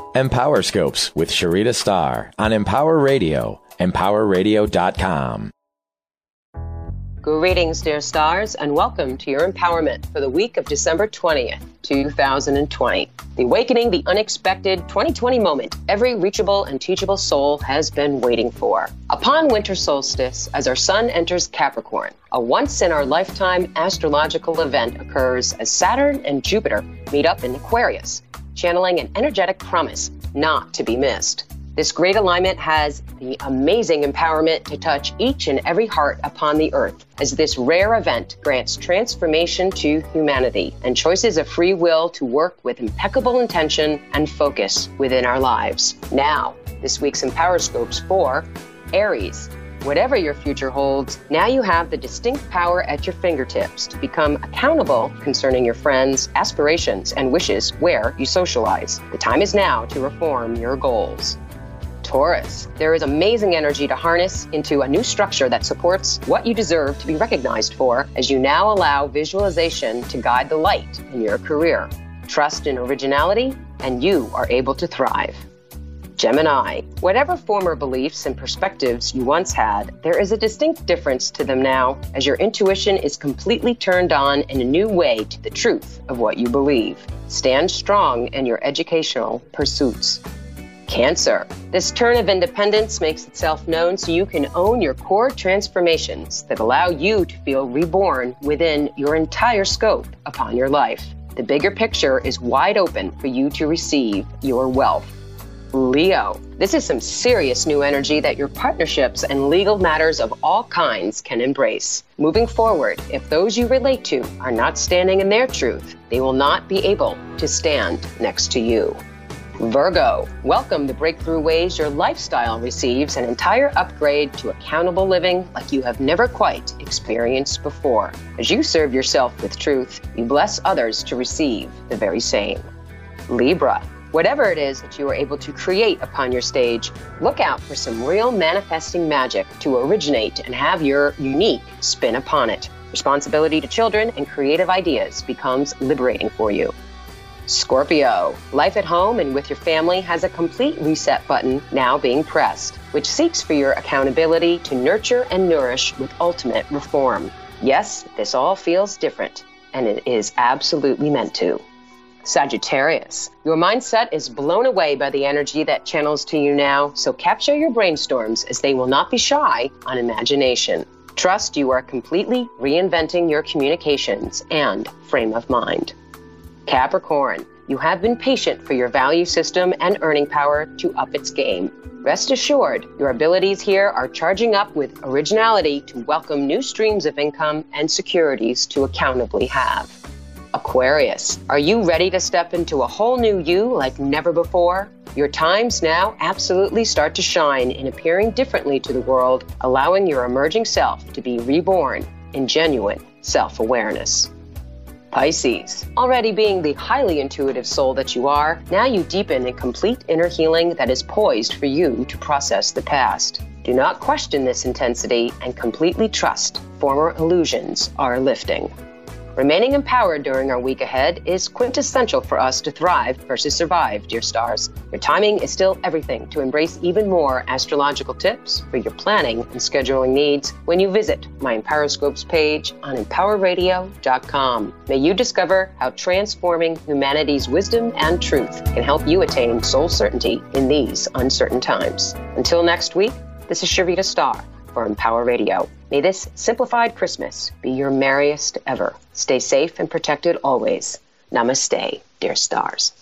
Empower Scopes with Sharita Starr on Empower Radio, empowerradio.com. Greetings, dear stars, and welcome to your empowerment for the week of December 20th, 2020. The awakening, the unexpected 2020 moment every reachable and teachable soul has been waiting for. Upon winter solstice, as our sun enters Capricorn, a once-in-our-lifetime astrological event occurs as Saturn and Jupiter meet up in Aquarius, channeling an energetic promise not to be missed. This great alignment has the amazing empowerment to touch each and every heart upon the earth, as this rare event grants transformation to humanity and choices of free will to work with impeccable intention and focus within our lives. Now, this week's Empower Scopes for Aries. Whatever your future holds, now you have the distinct power at your fingertips to become accountable concerning your friends, aspirations, and wishes where you socialize. The time is now to reform your goals. Taurus, there is amazing energy to harness into a new structure that supports what you deserve to be recognized for as you now allow visualization to guide the light in your career. Trust in originality, and you are able to thrive. Gemini, whatever former beliefs and perspectives you once had, there is a distinct difference to them now as your intuition is completely turned on in a new way to the truth of what you believe. Stand strong in your educational pursuits. Cancer, this turn of independence makes itself known so you can own your core transformations that allow you to feel reborn within your entire scope upon your life. The bigger picture is wide open for you to receive your wealth. Leo, this is some serious new energy that your partnerships and legal matters of all kinds can embrace. Moving forward, if those you relate to are not standing in their truth, they will not be able to stand next to you. Virgo, welcome the breakthrough ways your lifestyle receives an entire upgrade to accountable living like you have never quite experienced before. As you serve yourself with truth, you bless others to receive the very same. Libra, whatever it is that you are able to create upon your stage, look out for some real manifesting magic to originate and have your unique spin upon it. Responsibility to children and creative ideas becomes liberating for you. Scorpio, life at home and with your family has a complete reset button now being pressed, which seeks for your accountability to nurture and nourish with ultimate reform. Yes, this all feels different, and it is absolutely meant to. Sagittarius, your mindset is blown away by the energy that channels to you now, so capture your brainstorms as they will not be shy on imagination. Trust you are completely reinventing your communications and frame of mind. Capricorn, you have been patient for your value system and earning power to up its game. Rest assured, your abilities here are charging up with originality to welcome new streams of income and securities to accountably have. Aquarius, are you ready to step into a whole new you like never before? Your times now absolutely start to shine in appearing differently to the world, allowing your emerging self to be reborn in genuine self-awareness. Pisces, already being the highly intuitive soul that you are, now you deepen in complete inner healing that is poised for you to process the past. Do not question this intensity and completely trust former illusions are lifting. Remaining empowered during our week ahead is quintessential for us to thrive versus survive, dear stars. Your timing is still everything to embrace even more astrological tips for your planning and scheduling needs when you visit my Empower Scopes page on empowerradio.com. May you discover how transforming humanity's wisdom and truth can help you attain soul certainty in these uncertain times. Until next week, this is Sharita Starr for Empower Radio. May this simplified Christmas be your merriest ever. Stay safe and protected always. Namaste, dear stars.